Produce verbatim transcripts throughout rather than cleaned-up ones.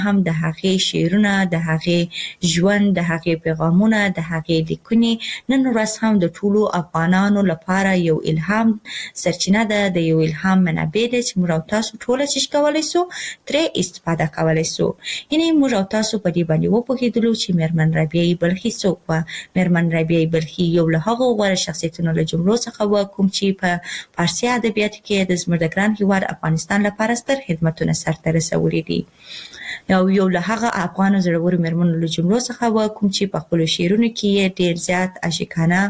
هم د هغې شعرونه، د هغې ژوند، د هغې پیغامونه، د هغې لیکنې نن ورځ هم د ټولو افغانانو لپاره یو الهام سرچینه ده، د یو الهام منابع ده چې موږ او تاسو ټوله چې کولی سو ترې استفاده کولی سو. یعنې موږ او تاسو په دې باندې وپوهېدلو چې میرمن رابعه بلخي څوک وه. میرمن رابعه بلخي یو له هغو غوره شخصیتونو له جملو څخه وه کوم چې په فارسي ادبیاتو کې د زموږ د ګران هېواد افغانستان لپاره ستر خدمتونه سرته رسولي دي. یو یو له هغه افغانو زړورو میرمنو له جملو څخه وه کوم چې په خپلو شعرونو کې یې ډېر زیات عاشقانه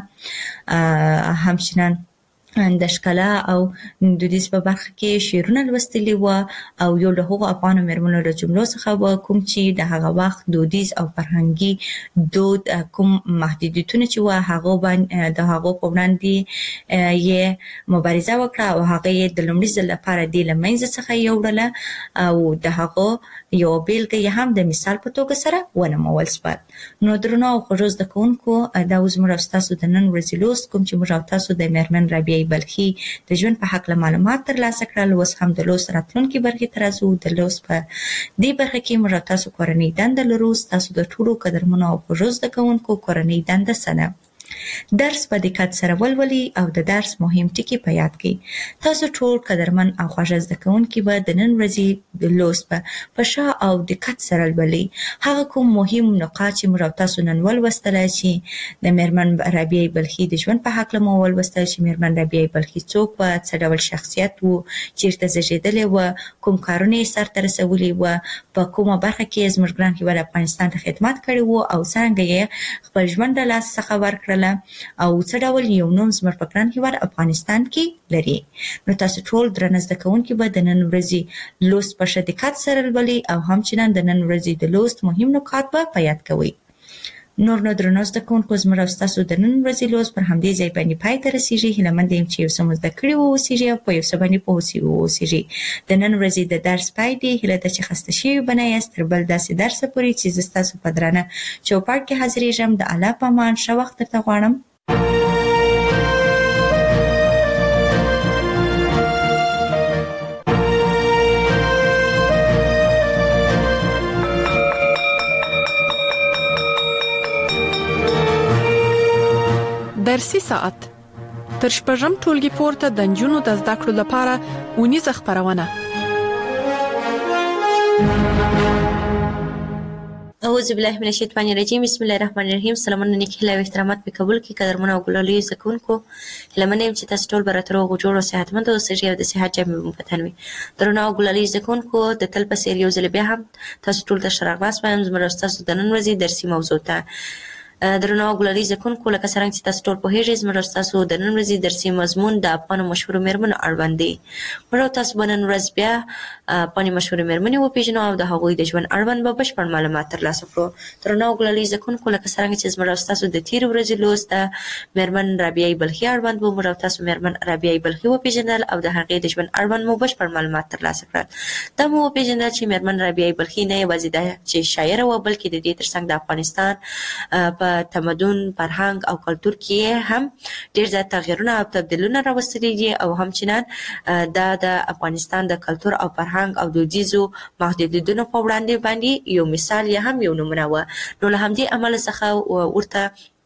همچنان د ښکلا او دودیز په برخه کې شعرونه لوستلي وه، او یو له هغو افغانو میرمنو له جملو څخه وه کوم چې د هغه وخت دودیز او فرهنګي دود کوم محدودیتونه چې وه هغو باندې د هغو په وړاندې یې مبارزه وکړه او هغه یې د لومړي ځل لپاره دې له منځه څخه یوړله او د هغو یو بیلګه یې هم د مثال په توګه سره ونمول سوه. نو درنو او خوږو زده کوونکو، دا اوس موږ او ستاسو د نن ورځې لوست کوم چې موږ او تاسو د میرمن رابعه بلخي د ژوند په هکله معلومات ترلاسه کړل. اوس هم د لوست راتلونکي برخې ته راځو. د لوست په دې برخه کې موږ او تاسو کورنۍ دنده لرو. ستاسو د ټولو قدرمنو او خوږو زده کوونکو کورنۍ دنده څه ده؟ درس په دقت سره ولولئ او د درس مهم ټکي په یاد کړئ. تاسو ټول قدرمن او خوږ زده کوونکي به د نن ورځې د لوست په په ښه او دقت سره لولئ. هغه کوم مهم نقاط چې موږ او تاسو نن ولوستله چې د میرمن رابعه بلخي د ژوند په هکله مو ولوستل چې میرمن رابعه بلخي څوک وه، څه ډول شخصیت و، چیرته زیږېدلې وه، کوم کارونه یې سرته رسولي وه، په کومه برخه کې یې زموږ ګران هېواد افغانستان ته خدمت کړی و او څرنګه یې خپل ژوند له لاسه څخه ورکړل او څه ډول یو نوم زموږ په ګران هېواد افغانستان کې لري. نو تاسو ټول درنه زده کوونکي به د نن ورځې لوست په ښه دقت سره لولئ او همچنان د نن ورځې د لوست مهم نکات به په یاد کوئ. نور نو درنو زده کوونکو، زموږ او ستاسو د نن ورځې لوست پر همدې ځای باندې پای ته رسېږي. هیله یم چې یو څه مو زده کړي واوسېږي او په یو څه باندې پوه واوسېږي. د نن ورځې د درس پای دی. هیله ده چې خسته شوي به نه یاست تر بل داسې درسه پورې چې زه ستاسو په درانه چوپړ کې حاضرېږم. د الله په امان ښه وخت درته غواړم. درسي ساعت تر شپږم ټولګي پورته د نجونو د زده کړو لپاره اونیزه خپرونه. اعوذ بالله من الشیطان الرجیم. بسم الله الرحمن الرحیم. سلامونه، نیک هیله او احترامات په قبول کې قدرمنو او ګلالي زده کوونکو. هیله منم چې تاسو ټول به راته روغ جوړ او صحتمند اوسئ او د صحت جامې مو په تن وي. درنو او ګلالي زده کوونکو، د تل په څېر یو ځل بیا هم تاسو ټول ته ښه راغلاست وایم زموږ ستاسو د نن ورځې درسي موضوع ته. درنو او ګلالي زده کوونکو، لکه څرنګه چې تاسو ټول پوهېږئ زموږ ستاسو د نن ورځې درسي مضمون د افغانو مشهورو میرمنو اړوند دی. موږ تاسو به نن ورځ بیا افغاني مشهورې میرمنې وپېژنو او د هغوی د ژوند اړوند به بشپړ معلومات ترلاسه کړو. درنو او ګلالي زده کوونکو، لکه څرنګه چې زموږ ستاسو د تېرې ورځې لوست د میرمن رابعه بلخي اړوند و، موږ تاسو میرمن رابعه بلخي وپېژندل او د هغې د ژوند اړوند مو بشپړ معلومات ترلاسه کړل. دا مو وپېژندل چې میرمن رابعه بلخي نه یوازې دا چې شاعره وه، بلکې د دې ترڅنګ د افغانستان په تمدن، فرهنګ او کلتور کې هم ډېر زیات تغییرونه او تبدیلونه راوستلي دي او همچنان دا د افغانستان د کلتور او فرهنګ او دودیزو محدودیتونو په وړاندې باندې یو مثال یا هم یو نمونه وه. نو له همدې امله څخه ورته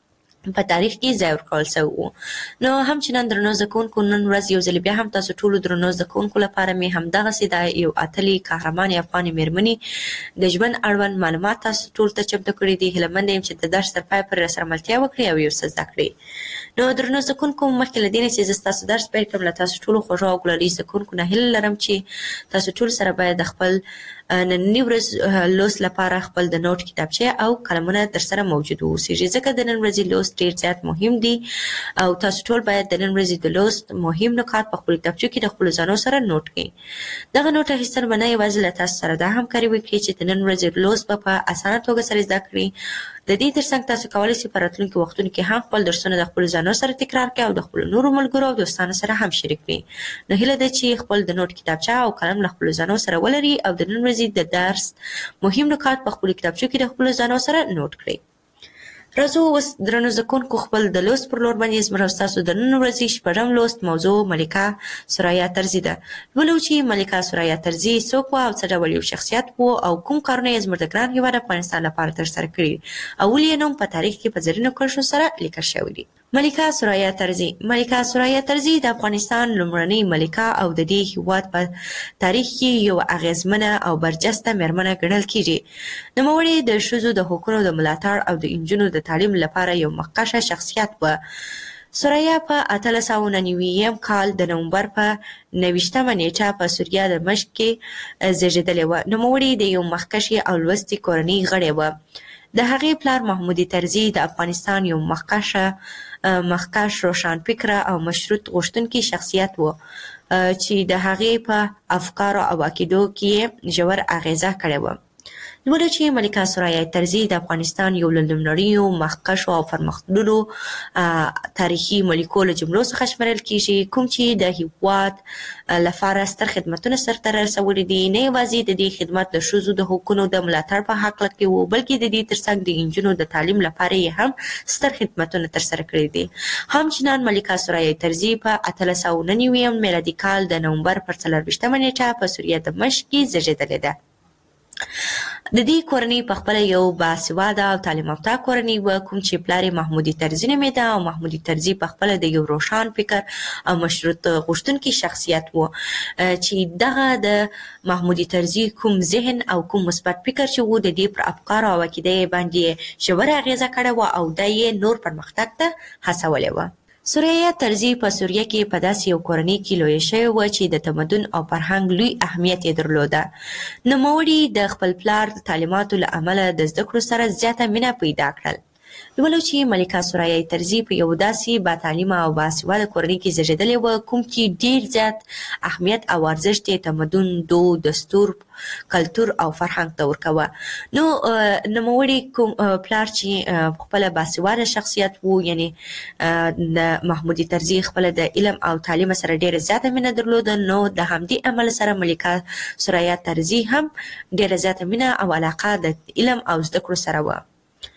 په تاریخ کې ځای ورکول شوی و. نو همچنان درنو زده کوونکو، نن ورځ یو ځل بیا هم تاسو ټولو درنو زده کوونکو لپاره مې همدغسې دا یو اتلې قهرمانې افغانې میرمنې د ژوند اړوند معلومات تاسو ټولو ته چمتو کړي دي. هیله منده یم چې د درس تر پایه پورې راسره ملتیا وکړئ او یو څه زده کړئ. نو درنو زده کوونکو، مخکې له دې نه چې زه ستاسو درس پیل کړم، له تاسو ټولو خوږو او ګلالي زده کوونکو نه هیله لرم چې تاسو ټول سره باید د خپل ننني ورځ لوست لپاره خپل د نوټ کتابچې او قلمونه درسره موجود واوسېږي، ځکه د نن ورځې لوست ډېر زیات مهم دي او تاسو ټول باید د نن ورځې د لوست مهم نکات په خپلو کتابچو کې د خپلو ځانو سره نوټ کړئ. دغه نوټ اخیستل به نه یوازې له تاسو سره دا همکاري وکړي چې د نن ورځې لوست به په اسانه توګه سره زده کړئ. د دې ترڅنګ تاسو کولی شئ په راتلونکي وختونو کې هم خپل درسونه د خپلو ځانو سره تکرار کړئ او د خپلو نورو ملګرو او دوستانو سره هم شریک کړئ. نو هیله ده چې خپل د نوټ کتابچه او قلم له خپلو ځانو سره ولرئ او د نن ورځې د درس مهم نکات په خپلو کتابچو کې د خپلو ځانو سره نوټ کړئ. راځو اوس درنو زده کوونکو خپل د لوست پر لور باندې زموږ او ستاسو د نن ورځې شپږم لوست موضوع ملکه ثریا طرزي ده. لولو چې ملکه ثریا طرزي څوک وه او څه ډول یو شخصیت و او کوم کارونه یې زموږ د ګران هېواد افغانستان لپاره ترسره کړي او ولې یې نوم په تاریخ کې په زرینو کرښو سره لیکل شوی دی. ملکه ثریا طرزي ملکه ثریا طرزي د افغانستان لومړنۍ ملکه او د دې هېواد په تاریخ کې یو اغیزمنه او برجسته مېرمنه ګڼل کیږي. نوموړې د ښځو د حقونو د ملاتړ او د نجونو د تعلیم لپاره یو مخکښه شخصیت و. ثریا په اتلس سوه نهه نوي کال د نومبر په نهویشتمه نیټه په سوریه دمشق کې زیږېدلې وه. نوموړې د یو مخکښې او لوستې کورنۍ غړې وه. د هغې پلار محمود طرزي د افغانستان یو مخکښه مخکښ روښانفکره او مشروط غوښتونکی شخصیت و چې د هغې په افکارو او عقیدو کې ژور اغیزه کړې وه. لولو چې ملکه ثریا طرزي د افغانستان یو له لومړنیو مخکښو او پرمختللو تاریخي ملکو له جملو څخه شمېرل کیږي، کوم چې د هېواد لپاره ستر خدمتونه سرته رسولي دي. نه یوازې د دې خدمت د ښځو د حقونو د ملاتړ په هکله کې و، بلکې د دې ترڅنګ د نجونو د تعلیم لپاره یې هم ستر خدمتونه ترسره کړي دي. همچنان ملکه ثریا طرزي په اتلس سوه نهه نوي میلادي کال د نومبر پر څلرویشتمه نیټه په سوریه دمشق کې زیږېدلې ده. د دې کورنۍ په خپله یو باسواده او تعلیم یافته کورنۍ وه، کوم چې پلار یې محمود طرزي نومېده او محمود طرزي په خپله د یو روښان فکر او مشروط غوښتونکي شخصیت و چې دغه د محمود طرزي کوم ذهن او کوم مثبت فکر چې و د دې پر افکارو او عقیده یې باندې ژوره اغېزه کړې وه او دا یې نور پرمختګ ته هڅولی وه. ثریا طرزي په سوریه کې په داسې یو کورنۍ کې لویه شوې وه چې د تمدن او فرهنګ لوی اهمیت یې درلوده. نوموړي د خپل پلار د تعلیماتو له امله د زده کړو سره زیاته مینه پیدا کړل. لولو چې ملکه ثریا طرزي په یو داسې با تعلیمه او باسواده کورنۍ کې زیږېدلې وه، کوم چې ډېر زیات اهمیت او ارزښت یې تمدن، دود، دستور، کلتور او فرهنګ ته ورکوه. نو نوموړي کوم پلار چې خپله باسواده شخصیت و، یعنې د محمود طرزي خپله د علم او تعلیم سره ډېره زیاته مینه درلوده، نو د همدې امله سره ملکه ثریا طرزي هم ډېره زیاته مینه او علاقه د علم او زده کړو سره وه.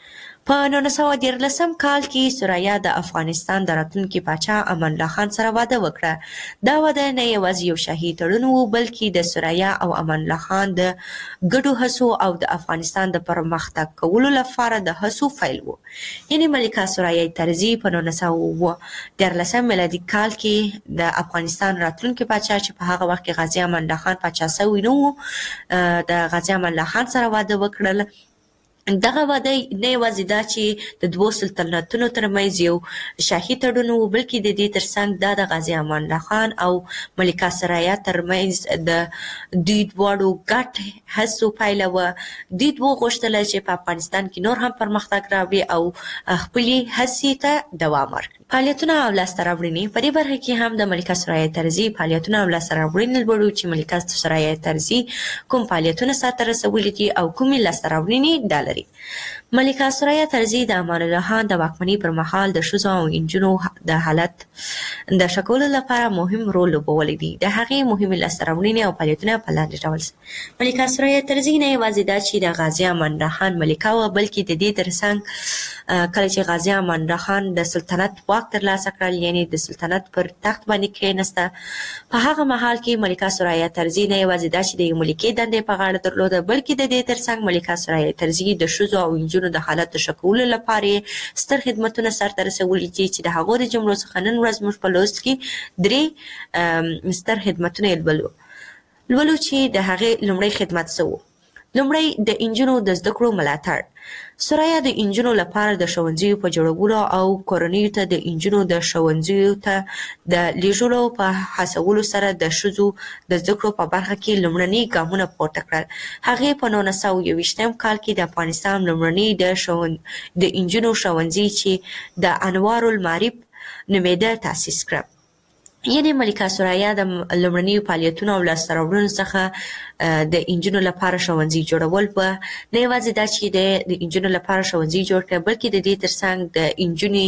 په نولس سوه دیارلسم کال کې ثریا د افغانستان د راتلونکي پاچا امان الله خان سره واده وکړه. دا واده نه یوازې یو شاهي تړون و، بلکې د ثریا او امان الله خان د ګډو هڅو او د افغانستان د پرمختګ کولو لپاره د هڅو پیل و. یعنې ملکه ثریا طرزي په نولس سوه دیارلسم میلادي کال کې د افغانستان راتلونکي پاچا چې په هغه وخت کې غازي امان الله خان پاچا سوی نه و، د غازي امان الله خان سره واده وکړل. دغه واده نه یوازې دا چې د دوو سلطنتونو ترمنځ یو شاهي تړون و، بلکې د دې ترڅنګ دا د غازي امان الله خان او ملکه ثریا ترمنځ د دوی دواړو ګډ هڅو پایله وه. دوی دوو غوښتل چې په افغانستان کې نور هم پرمختګ راوړي او خپلې هڅې ته دوام ورکړي. فعالیتونه او لاسته راوړنې په دې برخه کې هم د ملکه ثریا طرزي فعالیتونه او لاسته راوړنې لولو چې ملکه ثریا طرزي کوم فعالیتونه سرته رسولي دي او کومې لاسته راوړنې دا لري. ملکه ثریا طرزي د امان الله خان د واکمنۍ پر مهال د ښځو او نجونو د حالت د ښه کولو لپاره مهم رول لوبولی دی. د هغې مهمې لاسته راوړنې او فعالیتونه په لاندې ډول څه. ملکه ثریا طرزي نه یوازې دا چې د غازي امان الله خان ملکه وه، بلکې د دې ترڅنګ کله چې غازي امان الله خان د سلطنت واک ترلاسه کړل، یعنې د سلطنت پر تخت باندې کېناسته، په هغه مهال کې ملکه ثریا طرزي نه یوازې دا چې د یو ملکې دندې په غاړه درلوده، بلکې د دې ترڅنګ ملکه ثریا طرزي د ښځو او نجونو د حالت د ښه کولو لپاره ستر خدمتونه سرته رسولي دي چې د هغو د جملو څخه نن ورځ موږ په لوست کې درې ستر خدمتونه یې لولو. لولو چې د هغې لومړی خدمت څه و؟ لومړی د نجونو د زده کړو ملاتړ. ثریا د نجونو لپاره د ښوونځیو په جوړولو او کورنیو ته د نجونو د ښوونځیو ته د لیږلو په هڅولو سره د ښځو د زده کړو په برخه کې لومړني ګامونه پورته کړل. هغې په نولس سوه یوویشتم کال کې د افغانستان لومړني د ښوون د نجونو ښوونځي چې د انوار المعارف نومېده تاسیس کړه. یعنی ملکه سرایا د لومړنیو فعالیتونو او لاسته راوړنو څخه د انجونو لپاره ښوونځي جوړول په نه یوازې دا چې د انجونو لپاره ښوونځي جوړ کړ بلکې د دې ترڅنګ د انجونې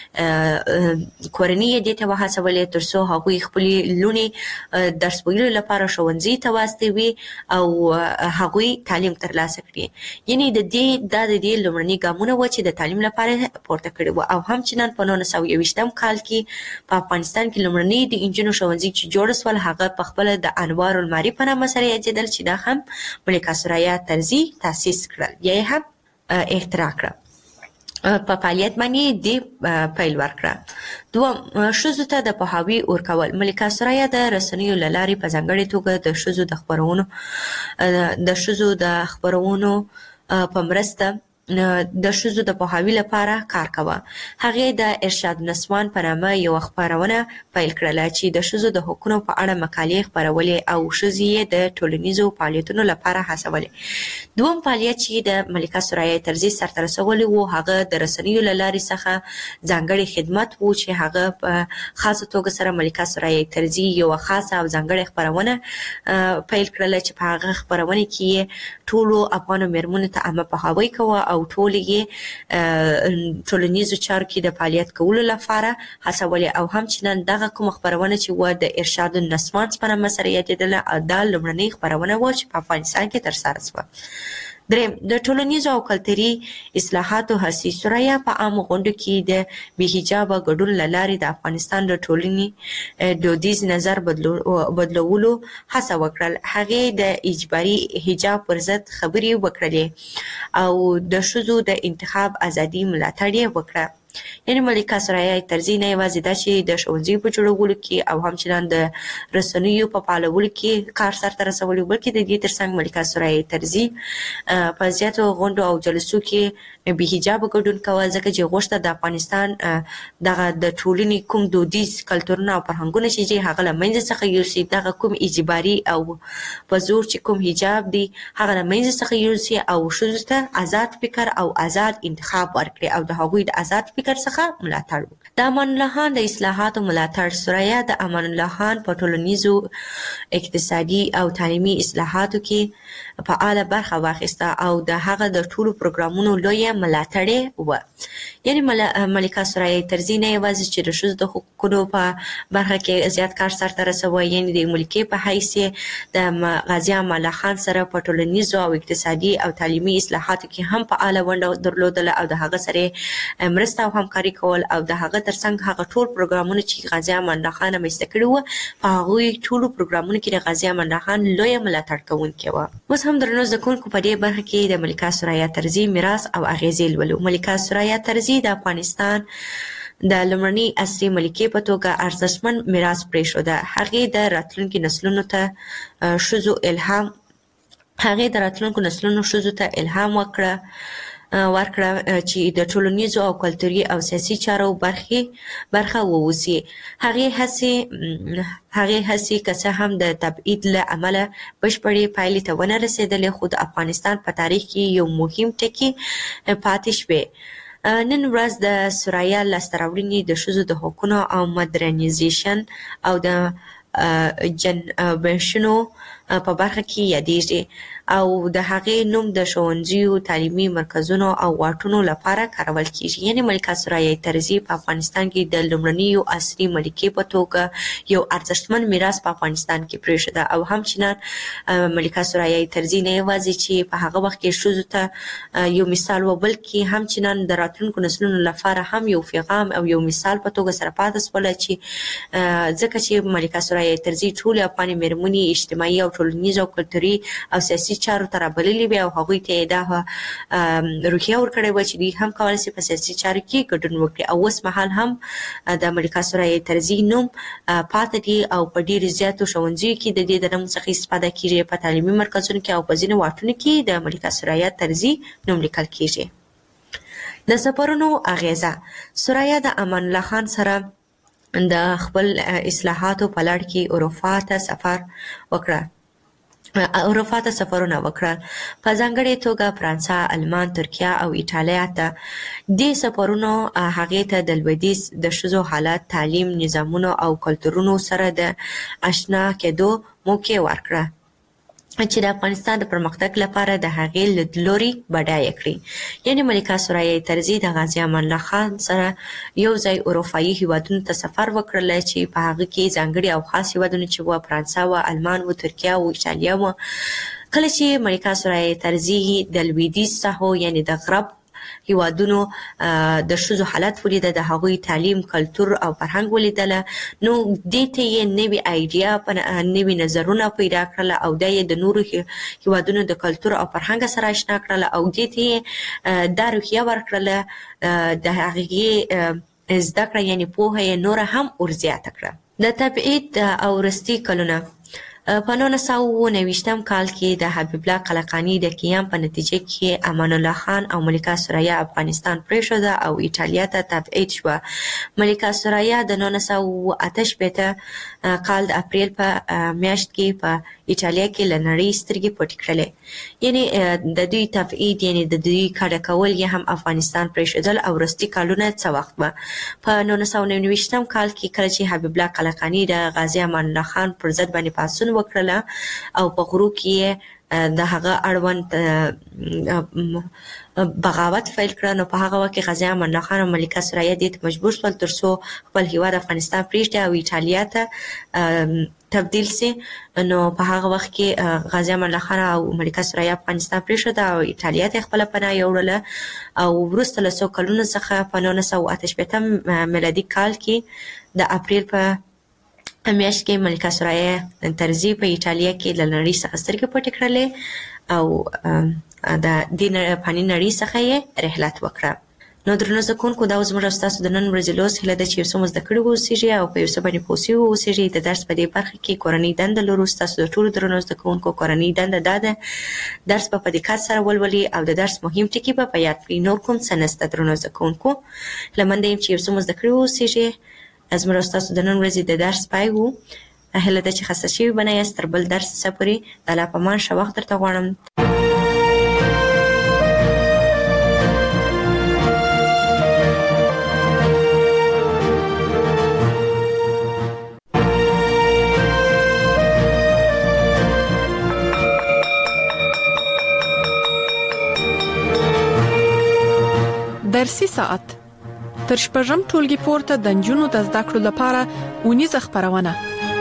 کورنۍ دې ته وهڅولې ترڅو هغوی خپلې لوڼې درس ویلو لپاره ښوونځي ته واستوي او هغوی تعلیم ترلاسه کړي. یعنی د دې دا د دې لومړني ګامونه و چې د تعلیم لپاره پورته کړي و او همچنان په نولس سوه یوویشتم کال کې په افغانستان کې لومړني د انجونو ښوونځي چې جوړ سول هغه په خپل د انوار المعارف په نامه سره یادېدل چې دا هم ملکه سرایا طرزي تاسیس کړل یا یې هم اختراع کړه. په فعالیت باندې د پیل ورکړه. دوم، ښځو ته د پوهاوي ورکول. ملکه سرایا د رسنیو له لارې په ځانګړې توګه د ښځو د خپرونو د ښځو د خپرونو په مرسته د ښځو د پوهاوي لپاره کار کوه. هغې د ارشاد نسوان په نامه یوه خپرونه پیل کړله چې د ښځو د حقونو په اړه مقالې خپرولې او ښځې یې د ټولنیزو فعالیتونو لپاره هڅولې. دوم فعالیت چې د ملکه سرایا طرزي سرته رسولی و هغه د رسنیو له لارې څخه ځانګړی خدمت و چې هغه په خاصه توګه سره ملکه سرایا طرزي یوه خاصه او ځانګړې خپرونه پیل کړله چې په هغه خپرونه کې یې ټولو افغانو مېرمنو ته عامه پوهاوی کوه او ټول یې ټولنیزو چارو کې د فعالیت کولو لپاره هڅولې او همچنان دغه کومه خپرونه چې و د ارشاد النسوان په نامه سره یادېدله دا لومړنۍ خپرونه وه چې په افغانستان کې ترسره شوه. دریم، د ټولنیزو او کلتوري اصلاحاتو هڅې. سرایا په عامو غونډو کې د بې حجابه ګډون له لارې د افغانستان د ټولنې دودیز نظر بدلولو هڅه وکړل. هغې د اجباري حجاب پر ضد خبرې وکړلې او د ښځو د انتخاب ازادي ملاتړ یې وکړه. یعنی ملکه سرایا طرزي نه یوازې دا چې د ښوونځیو په جوړولو کې او همچنان د رسنیو په فعالولو کې کار سرته رسولی بلکې د دې ترڅنګ ملکه سرایا طرزي په زیاتو غونډو او جلسو کې بې حجابه ګډون کوه ځکه چې غوښته د افغانستان دغه د ټولنې کوم دودیز کلتورونه او فرهنګونه چې هغه له منځه څخه یوسي، دغه کوم اجباري او په زور چې کوم حجاب دی هغه له منځه څخه یوسي او ښځو ته آزاد فکر او آزاد انتخاب ورکړي او د هغوی د آزاد فکر څخه ملاتړ وکړي. د امان الله خان د اصلاحاتو ملاتړ. سرایا د امان الله خان په ټولنیزو، اقتصادي او تعلیمي اصلاحاتو کې فعاله برخه واخیسته او د هغه د ټولو پروګرامونو لویه ملاتړې وه. یعنی ملکه سرایا طرزي نه یوازې چې د ښځو د حقوقو په برخه کې زیات کار سرته رسوه، یعنی د ملکې په حیث د غازي امان الله خان سره په ټولنیزو او اقتصادي او تعلیمي اصلاحاتو کې هم فعاله ونډه درلودله او د هغه سره مرسته او همکاري کول او د هغه ترڅنګ هغه ټول پروګرامونه چې غازي امان الله خان رامنځته کړي وو په هغوی ټولو پروګرامونو کې د غازي امان الله خان لویه ملاتړ کوونکې وه. اوس هم درنو زده کوونکو په دې برخه کې د ملکه سرایا طرزي میراث او اغیزې لولو. ملکه سرایا طرزي د افغانستان د لومړنۍ عصري ملکې په توګه ارزښتمن میراث پرېښوده. هغې د راتلونکي نسلونو ته ښځو الهام هغې د راتلونکو نسلونو ښځو ته الهام وکړه ورکړه چې د ټولنیزو او کلتوري او سیاسي چارو برخې برخه ووسي. هغې هڅې هغې هڅې که څه هم د تبعید له امله بشپړې پایلې ته ونه رسېدلې خو د افغانستان په تاریخ کې یو مهم ټکی پاتې شوی. نن ورځ د سرایا لاسته راوړنې د ښځو د حقونو او مدرنیزیشن او د جنبشونو په برخه کې یادېږي او د هغې نوم د ښوونځیو، تعلیمي مرکزونو او واټونو لپاره کارول کیږي. یعنی ملکه سرایا طرزي په افغانستان کې د لومړنیو عصري ملکې په توګه یو ارزښتمن میراث په افغانستان کې پرېښوده او همچنان ملکه سرایا طرزي نه یوازې چې په هغه وخت کې ښځو ته یو مثال و بلکې همچنان د راتلونکو نسلونو لپاره هم یو پیغام او یو مثال په توګه سره پاتې شوله چې ځکه چې ملکه سرایا طرزي ټولې افغاني مېرمنې اجتماعي او ټولنیز او کلتوري او سیاسي چارو ته رابللې وې او هغوی ته یې دا روحیه ورکړې وه چې دوی هم کولی شي په سیاسي چارو کې ګډون وکړي او اوس مهال هم د ملکه سرایا طرزي نوم پاتې دی او په ډېرو زیاتو ښوونځیو کې د دې د نوم څخه استفاده کیږي. په تعلیمي مرکزونو کې او په ځینو واټونو کې د ملکه سرایا طرزي نوم لیکل کیږي. د سفرونو اغیزه. سرایا د امان الله خان سره د خپل اصلاحاتو په لړ کې اروپا ته سفر وکړه اروپا ته سفرونه وکړل. په ځانګړې توګه فرانسه، آلمان، ترکیه او ایټالیا ته. دې سفرونو هغې ته د لویدیځ د ښځو حالت، تعلیم، نظامونو او کلتورونو سره د اشنا کېدو موقع ورکړه چې د افغانستان د پرمختګ لپاره د هغې لیدلوري بډایه کړي. یعنې ملکه سرایه طرزي د غازي امان الله خان سره یو ځای اروپایي هیوادونو ته سفر وکړلی چې په هغه کې ځانګړي او خاص هیوادونه چې وه فرانسه وه، آلمان وه، ترکیه وه، ایټالیا وه. کله چې ملکه سرایه طرزي د لویدیځ ساحو یعنې د غرب هیوادونو د ښځو حالت ولیده، د هغوی تعلیم، کلتور او فرهنګ ولیدله، نو دې ته یې نوې آیډیا، نوې نظرونه پیدا کړله او دا یې د نورو هیوادونو د کلتور او فرهنګ سره اشنا کړله او دې ته یې دا روحیه ورکړله د هغې زده کړه یعنې پوهه یې نوره هم ورزیاته کړه. د تبعید او وروستي کلونه په نولس سوه اوه نوي کال کې د حبیب الله قلقانی د قیام په نتیجه کې امان الله خان او ملکه سرایه افغانستان پرېښوده او ایټالیا ته تبعید شوه. ملکه سرایه د نولس سوه اوه اته شپېته کال د اپریل په میاشت کې په ایټالیا کې له نړۍ سترګې پټې کړلې. یعنې د دوی تبعید یعنې د دوی کډه کول یا هم افغانستان پرېښودل او وروستي کالونه څه وخت به په نولس سوه نهه نوي کال کې کله چې حبیب الله قلقانی د غازي امان الله خان پر ضد باندې پاڅون وکړله او په غرو کې د هغه اړوند بغاوت فیل کړه، نو په هغه وخت کې غازي امان الله خان او ملکه سرایه دې ته مجبور شول تر څو خپل هیواد افغانستان پرېږدي او ایټالیا ته تبدیل سي. نو په هغه وخت کې غازي امان الله خان او ملکه سرایه افغانستان پرېښوده او ایټالیا ته خپله پناه یوړله او وروسته له څو کلونو څخه په نولس سوه اته شپېته میلادي کال کې د اپریل په میاشت کې ملکه سرایه طرزي په ایټالیا کې له نړۍ څخه سترګې پټې کړلې او د دې فاني نړۍ څخه یې رحلت وکړه. نو درنو زده کوونکو، دا زموږ او ستاسو د نن ورځې لوست هیله ده چې یو څه مو زده کړي واوسېږي او په یو څه باندې پوه سوي واوسېږي. د درس په دې برخه کې کورنۍ دنده لرو. ستاسو د ټولو درنو زده کوونکو کورنۍ دنده دا ده درس به په دقت سره ولولي او د درس مهم ټکي به په یاد کړي. نور کوم څه نشته درنو زده کوونکو. هیله منده یم چې یو څه مو زده کړي واوسېږي. زموږ او ستاسو د نن ورځې د درس پای و. هیله ده چې خسته شوي به نه یاست. تر بل درس څه پورې د الله په امان ښه وخت درته غواړم. درسي ساعت تر شپږم ټولګي پورته د نجونو د زده کړو لپاره اونیزه خبرونه.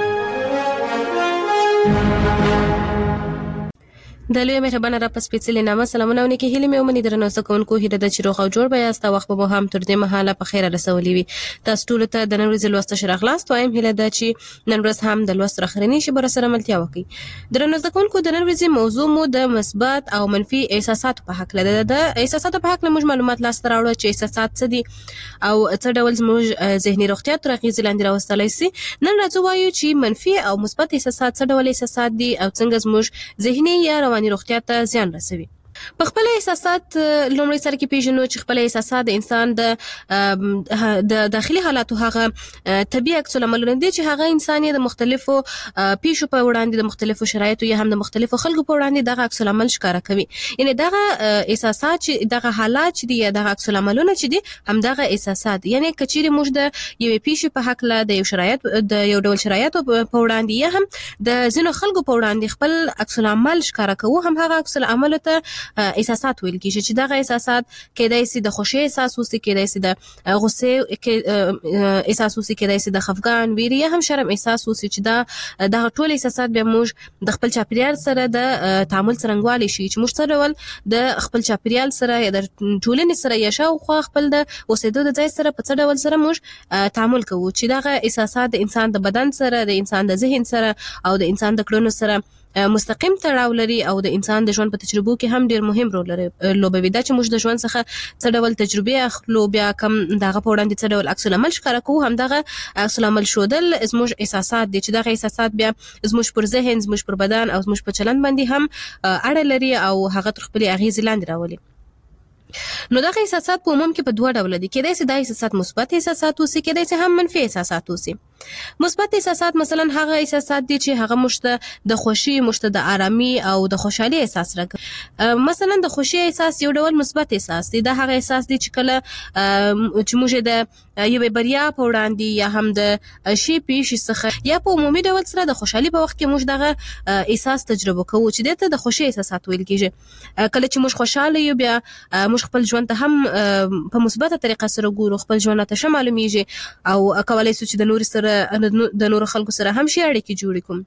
د لوی مهربانه را پس پیڅلې نامه سلامونه ونکي هلي مې ومني درنو زکونکو هیله د چروغ او جوړ بیا است وخت به هم تر دې مهاله په خیره رسولې وي. تاسو ټول ته د نن ورځې لوست شرغلاست وایم هیله د چې نن ورځ هم د لوست راخرنی شي بر سره ملتیا وکي. درنو زکونکو د نن ورځې موضوع مو د مثبت او منفي احساسات په حق لده. د احساسات په حق موږ معلومات لاس راوړو چې احساسات څه دي او څه ډول زموږ ذهني روغتیا تر اغیز لاندې راوستلای شي. نن راځو وایو چې منفي او مثبت احساسات څه ډول احساسات دي او څنګه زموږ ذهني یا رواني روغتیا ته زیان رسوي. په خپل احساسات لومړی سره کې پیژنو چې خپل احساسات د انسان د د داخلي حالاتو هغه طبيعي عکس العملونه دي چې هغه انسان د مختلفو پیښو په وړاندې د مختلفو شرایطو یا هم د مختلفو خلکو په وړاندې دغه عکس العمل ښکارا کوي. یعنی دغه احساسات چې دغه حالات چې دي یا دغه عکس العملونه چې دي هم دغه احساسات یعنی کچېره موږ د یو پیښې په حق له د یو شرایط د یو ډول شرایطو په وړاندې یا هم د ځینو خلکو په وړاندې خپل عکس العمل ښکارا کوو هم هغه عکس العمل ته احساسات ویل کیږي چې دغه احساسات کېدای شي د خوشي احساس وسي، کېدای شي د غصه احساس وسي، کېدای شي د خفګان، ویری یا هم شرم احساس وسي چې دا د ټول احساسات به موږ د خپل چاپیریال سره د تعامل څرنګوالي شي چې موږ سره ول د خپل چاپیریال سره یا د ټولنې سره یا شاوخوا خپل د اوسېدو د ځای سره په څه ډول سره موږ تعامل کوو چې دغه احساسات د انسان د بدن سره، د انسان د ذهن سره او د انسان د کړنو سره مستقیم تړاو لري او د انسان د ژوند په تجربو کې هم ډیر مهم رول لوبوي. دا چې موږ د ژوند څخه څه ډول تجربه اخلو بیا کم دغه په وړاندې څه ډول عکس العمل ښکارا کوو هم دغه عکس العمل شودل زموږ احساسات دي چې دغه احساسات بیا زموږ پر ذهن، زموږ پر بدن او زموږ په چلند باندې هم اړه لري او هغه تر خپل اغیز لاندې راولي. نو دغه احساسات په عموم کې په دوه ډول دي. کېدای شي دا احساسات مثبت احساسات وي، کېدای شي هم منفي احساسات وي. مثبت احساسات مثلا هغه احساسات دي چې هغه مشته د خوشي مشته د آرامي او د خوشحالي احساس راکوي. مثلا د خوشي احساس یو ډول مثبت احساس دی. دا هغه احساس دی چې کله چې موږ د یوې بریا په وړاندې یا هم د شي پیښې څخه یا په عمومي ډول سره د خوشحالي په وخت کې موږ دغه احساس تجربه کوو چې دته د خوشي احساسات ویل کیږي. کله چې موږ خوشاله یو بیا موږ خپل ژوند ته هم په مثبته طریقه سره ګورو، خپل ژوند ته ښه معلومیږي او کولای شو چې د نور سره د نور خلکو سره هم شي اړیکې جوړې کوم.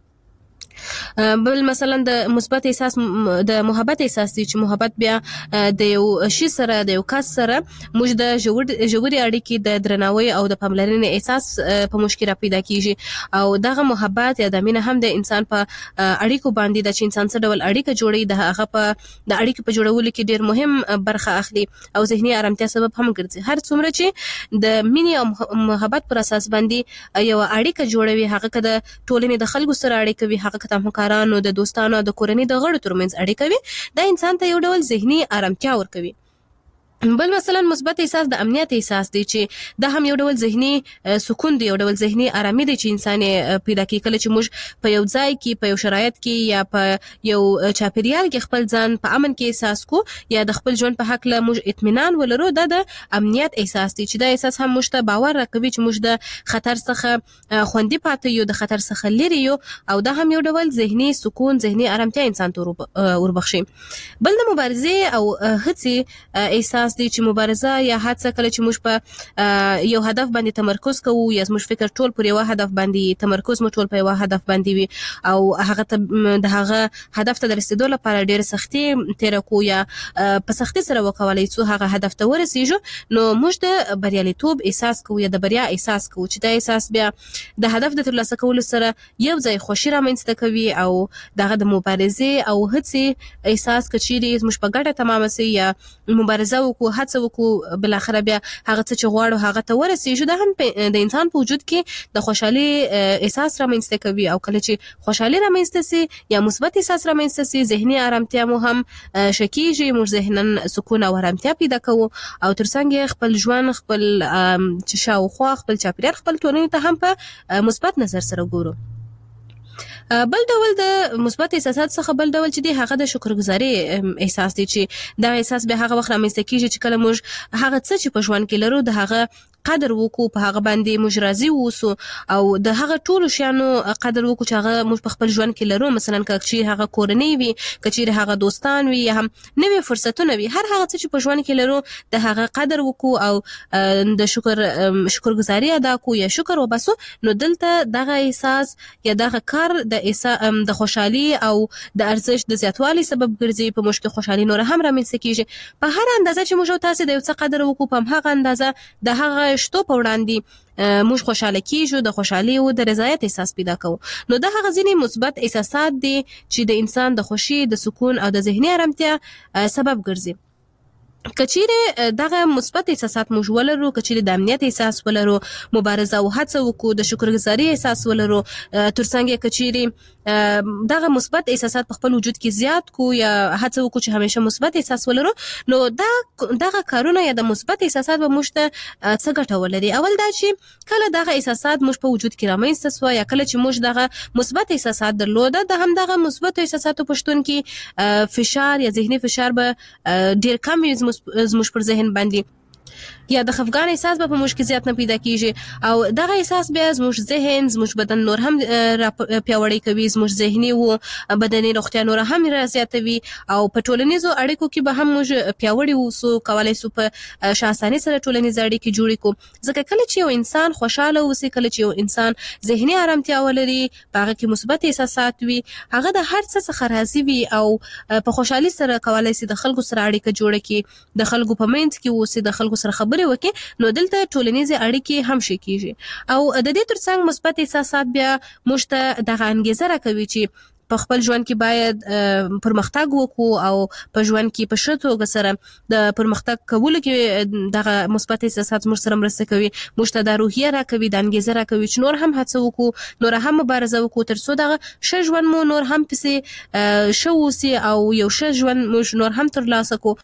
بل مثلا د مثبت احساس د محبت احساس دی چې محبت بیا د یو شي سره د یو کس سره موږ د ژور ژورې اړیکې د درناوي او د پاملرنې احساس په موږ کې را پیدا کیږي او دغه محبت یا د مینه هم د انسان په اړیکو باندې د چې انسان سره ډول اړیکه جوړي د هغه په د اړیکو په جوړولو کې ډیر مهم برخه اخلي او ذهني آرامتیا سبب هم ګرځي. هر څومره چې د مینې او محبت پر اساس باندې یو اړیکه جوړوي، هغه که د ټولنې د خلکو سره اړیکه وي، هغه د همکارانو د دوستانو د کورنۍ د غړو ترمنځ اړیکه وي، دا انسان ته یو ډول ذهني آرامتیا ورکوي. بل مثلا مثبت احساس د امنیت احساس دی چې دا هم یو ډول ذهني سکون دی، یو ډول ذهني آرامي دی چې انسان پیدا کوي کله چې موږ په یو ځای کې په یو شرایط کې یا په یو چاپیریال کې خپل ځان په امن کې احساس کو یا د خپل ژوند په حق له موږ اطمینان ولرو. دا د امنیت احساس دی چې دا احساس هم موږ ته باور راکوي چې موږ د خطر څخه خوندي پاتې یو، د خطر څخه لري یو او دا هم یو ډول ذهني سکون ذهني آرامتیا انسان ته وربخشي. بل د مبارزې او هڅې احساس دی چې مبارزه یا هڅه کله چې موږ په یو هدف باندې تمرکز کوو یا موږ فکر ټول پر یو هدف باندې تمرکز مو ټول په یو هدف باندې وي او هغه ته د هغه هدف ته رسیدو لپاره ډېر سختي تیر کو یا په سختي سره وکولای شو هغه هدف ته ورسیږو، نو موږ د بریالیتوب احساس کوو یا د بریا احساس کوو چې دا احساس بیا د هدف د ترلاسه کولو سره یو ځای خوشي رامنځته کوي او دغه د مبارزې او هڅې احساس کچېري موږ په ګډه تمام سي یا مبارزه وکړو هڅه وکړو بل اخر بیا هغه څه چې غواړو هغه ته ورسیږو. دا هم د انسان په وجود کې د خوشحالي احساس رامنځته کوي او کله چې خوشحالي رامنځته سي یا مثبت احساس رامنځته سي ذهني آرامتیا مو هم شکیږي، موږ ذهنن سکون او آرامتیا پیدا کوو او ترڅنګ خپل ژوند خپل چې شاوخوا خپل چاپیریال خپل ټولنې ته هم په مثبت نظر سره ګورو. بل ډول د مثبت احساسات څخه بل ډول چې دی هغه د شکرګزاري احساس دی چې دا احساس به هغه وخت رامنځته کیږي چې کله موږ هغه څه چې په ژوند کې لرو د هغه قدر وکړو، په هغه باندې موږ راضي اوسو او د هغه ټولو شیانو قدر وکړو چې هغه موږ په خپل ژوند کې لرو. مثلا که چیرې هغه کورنۍ وي، که چیرې هغه دوستان وي یا هم نوې فرصتونه وي، هر هغه څه چې په ژوند کې لرو د هغه قدر وکړو او د شکر شکرګزاري ادا کوو یا شکر وباسو، نو دلته دغه احساس یا دغه کار د د خوشحالي او د ارزښت د زیاتوالي سبب ګرځي. په موږ کې خوشحالي نور هم رامنځته کیږي. په هر اندازه چې موږ تاسو د یو څه قدر وکړو په هغه اندازه د هغه شتو په وړاندې موږ خوشاله کیږو، د خوشحالي او د رضایت احساس پیدا کوو. نو دا هغه ځینې مثبت احساسات دي چې د انسان د خوشي، د سکون او د ذهني آرامتیا سبب ګرځي. کچیره دغه مثبت احساسات موږ ولرو، کچیره د امنیت احساس ولرو، مبارزه او هڅه وکړو، د شکرګزاري احساس ولرو، ترڅنګ کچیره دغه مثبت احساسات په خپل وجود کې زیات کو یا هڅه وکړو چې همیشه مثبت احساس ولرو، نو دا دغه کارونه یا د مثبت احساسات به موږ ته څه ګټه ولري. اول دا چې کله دغه احساسات موږ په وجود کې رامنځته سوه یا کله چې موږ دغه مثبت احساسات درلوده، د هم دغه مثبت احساساتو په شتون کې فشار یا ذهني فشار به ډیر کم وي زموږ پر ذهن باندې یا د خفګان احساس به په موږ کې زیات نه پیدا کیږي او دغه احساس بیا زموږ ذهن زموږ بدن نور هم پیاوړی کوي، زموږ ذهني او بدني روغتیا نور هم زیاتوي او په ټولنیزو اړیکو کې به هم موږ پیاوړي اوسو، کولای شو په شاساني سره ټولنیز اړیکې جوړې کړو. ځکه کله چې یو انسان خوشاله اوسي، کله چې یو انسان ذهني آرامتیا ولري، په هغه کې مثبت احساسات وي، هغه د هر څه څخه راضي وي او په خوشحالي سره کولای شي د خلکو سره اړیکه جوړه کړي، د خلکو په منځ کې اوسي، د خلکو سره خبرې وکړي، نو دلته ټولنیزې اړیکې هم ښې کیږي. او د دې ترڅنګ مثبت احساسات بیا موږ ته دغه انګیزه راکوي چې په خپل ژوند کې باید پرمختګ وکړو او په ژوند کې په ښه توګه سره د پرمختګ کولو کې دغه مثبت احساسات موږ سره مرسته کوي، موږ ته دا روحیه راکوي، دا انګیزه راکوي چې نور هم هڅه وکړو، نور هم مبارزه وکړو، تر څو دغه ښه ژوند مو نور هم پسې ښه اوسي او یو ښه ژوند موږ نور هم ترلاسه کړو.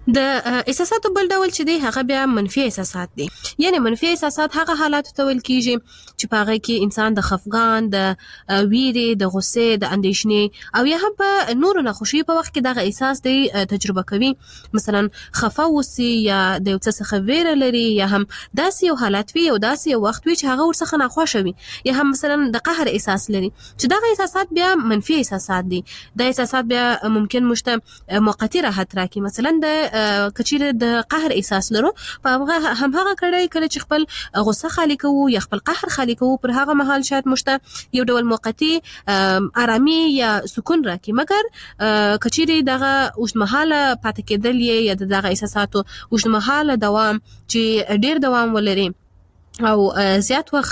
د احساساتو بل ډول چې دی هغه بیا منفي احساسات دي. یعنی منفي احساسات هغه حالات ته ویل کیږي چې په هغه کې انسان د خفګان، د ویرې، د غصې، د اندېښنې او یا هم په نورو ناخوشي په وخت کې دغه احساس دی تجربه کوي. مثلا خفه اوسي یا د یو څه څخه ویره لري یا هم داسې یو حالت وي او داسې یو وخت وي چې هغه ورڅخه ناخوښه وي یا هم مثلا د قهر احساس لري چې دغه احساسات بیا منفي احساسات دي. د احساسات بیا ممکن مشته موقتی راحت راکړي. مثلا د کچیره د قهر احساس لرو په هغه هم هغه کړي کله چې خپل غصه خالي کوو یا خپل قهر خالي کوو پر هغه مهال شاید مشته یو ډول موقتی آرامي یا سکون راکړي، مګر کچیره دغه اوږدمهاله پاتې کېدل یا دغه احساساتو اوږدمهاله دوام چې ډیر دوام ولري او زیات وخت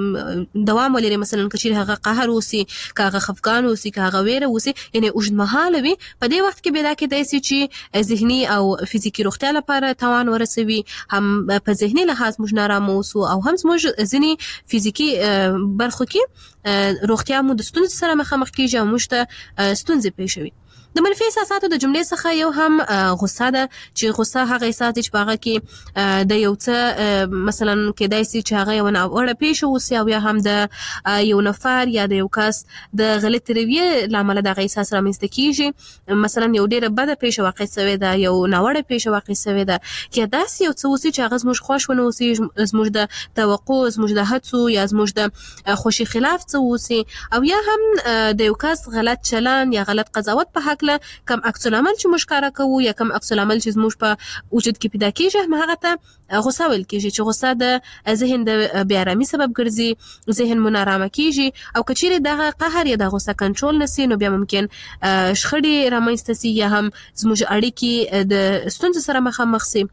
دوام ولري، مثلا کچیر هغه قهر اوسي، که هغه خفګان اوسي، که هغه ویره اوسي، یعنی اوږدمهاله وي، په دې وخت کې پیدا کېدای شي چې ذهني او فزیکي روغتیا لپاره تاوان ورسوي. هم په ذهني لحاظ موږ نارامه اوسو او هم موږ ځینې فزیکي برخو کې روغتیا مو د ستونزې سره مخامخ کیږي او موږ ته ستونزې پیښوي. د منفي احساساتو د جملې څخه یو هم غصه ده چې غصه هغه احساس دی چې په هغه کې د یو څه مثلا کېدای شي چې هغه یو ناوړه پیښه وشي او یا هم د یو نفر یا د یو کس د غلط رویې له امله دغه احساس رامنځته کیږي. مثلا یو ډېره بده پیښه واقع شوې ده، یو ناوړه پیښه واقع شوې ده، یا داسې یو څه وشي چې هغه زموږ خوښ ونه وشي، زموږ د توقع، زموږ د هڅو یا زموږ د خوښۍ خلاف څه وشي، او یا هم د یو کس غلط چلند یا غلط قضاوت په حق کم عکس العمل چې موږ کار کوو یا کم عکس العمل چې زموږ په وجود کې پیدا کیږي، هم هغه ته غصه ویل کیږي چې غصه د ذهن د بې آرامۍ سبب ګرځي، ذهن مو نارامه کیږي او کچیرې دغه قهر یا د غصه کنټرول نشي نو بیا ممکن شخړې رامنځته شي یا هم زموږ اړیکې د ستونزو سره مخامخ شي.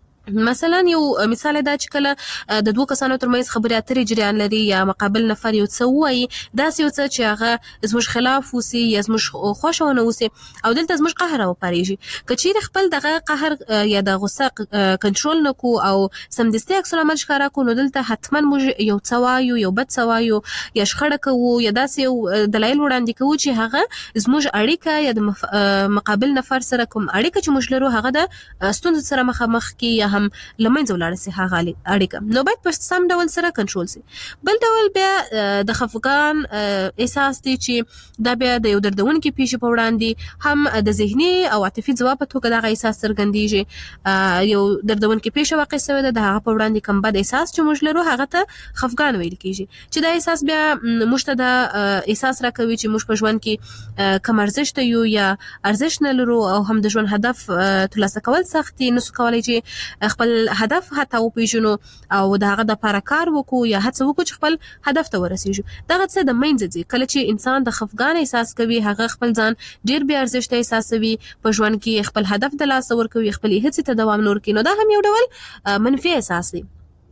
مثلا یو مثال دا چې کله د دوه کسانو ترمنځ خبرې اترې جریان لري یا مقابل نفر یو څه وایي، داسې یو څه چې هغه زموږ خلاف وسي یا زموږ خوښه ونه وسي او دلته زموږ قهر راوپارېږي. که چیرې خپل دغه قهر یا د غصه کنټرول نه کړو او سمدستي عکس العمل ښکاره کړو نو دلته حتما موږ یو څه وایو، یو بد څه وایو یا شخړه کوو یا داسې یو دلایل وړاندې کوو چې هغه زموږ اړیکه یا د مقابل نفر سره کوم اړیکه چې موږ لرو هغه د ستونزو سره مخامخ کی یا هم لمنځه ولاړ شي هغه اړیکه، نو باید په سم ډول سره کنټرول شي. بل ډول بیا د خفګان احساس دی چې دا بیا د یو دردونکي پیښې په وړاندې هم د ذهني او عاطفي ځواب په توګه دغه احساس څرګندېږي. یو دردونکي پیښه واقع شوې ده، د هغه په وړاندې کوم بد احساس چې موږ لرو هغه ته خفګان ویل کېږي، چې دا احساس بیا موږ ته دا احساس راکوي چې موږ په ژوند کې کم ارزښت یو یا ارزښت نه لرو او هم د ژوند هدف ترلاسه کول سخت دي، نسو کولی چې خپل هدف حتی وپیژنو او د هغه دپاره کار وکړو یا هڅه وکړو چې خپل هدف ته ورسیږو. دغه څه د منځه ځي. کله چې انسان د خفګان احساس کوي هغه خپل ځان ډیر بې ارزښته احساسوي، په ژوند کې خپل هدف د لاسه ورکوي، خپلې هڅې ته دوام نه ورکوي، نو دا هم یو ډول منفي احساس دی.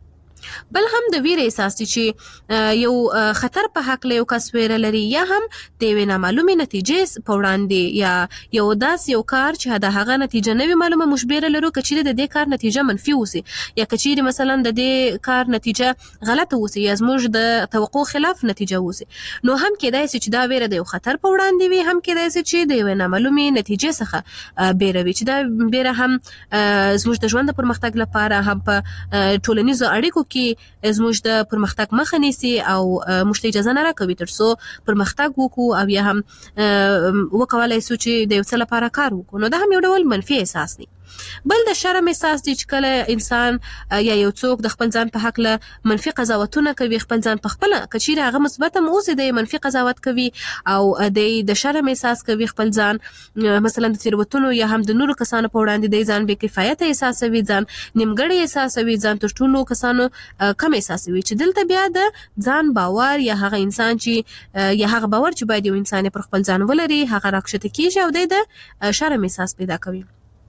بل هم د ویرې احساس دی چې یو خطر په حق له یو کس ویره لري یا هم د یوې نامعلومې نتیجې په وړاندې یا یو داسې یو کار چې د هغه نتیجه نه وي معلومه موږ بیره لرو، که چیرې د دې کار نتیجه منفي وسي یا که چیرې مثلا د دې کار نتیجه غلطه وسي یا زموږ د توقع خلاف نتیجه وسي، نو هم کېدای شي چې دا ویره د یو خطر په وړاندې وي، هم کېدای شي چې د یوې نامعلومې نتیجې څخه بیره وي، چې دا بیره هم زموږ د ژوند د پرمختګ لپاره هم په ټولنیزو اړیکو کې زموږ د پرمختګ مخه نیسي او موږ ته اجازه نه راکوي تر څو پرمختګ وکړو او یا هم وکولای شو چې د یو څه لپاره کار وکړو، نو دا هم یو ډول منفي احساس دی. بل د شرم احساس دی چې کله انسان یا یو څوک د خپل ځان په حق له منفي قضاوتونه کوي، خپل ځان په خپل کچیره هغه مثبت هم اوسي د منفي قضاوت کوي او د شرم احساس کوي، خپل ځان مثلا د تیروتنو یا هم د نورو کسانو په وړاندې د ځان بې کفایت احساسوي، ځان نیمګړی احساسوي، ځان تر ټولو کسانو کم احساسوي، چې دلته بیا د ځان باور یا هغه انسان چې یا هغه باور چې باید یو انسان پر خپل ځان ولري هغه راکښته کیږي او د شرم احساس پیدا کوي.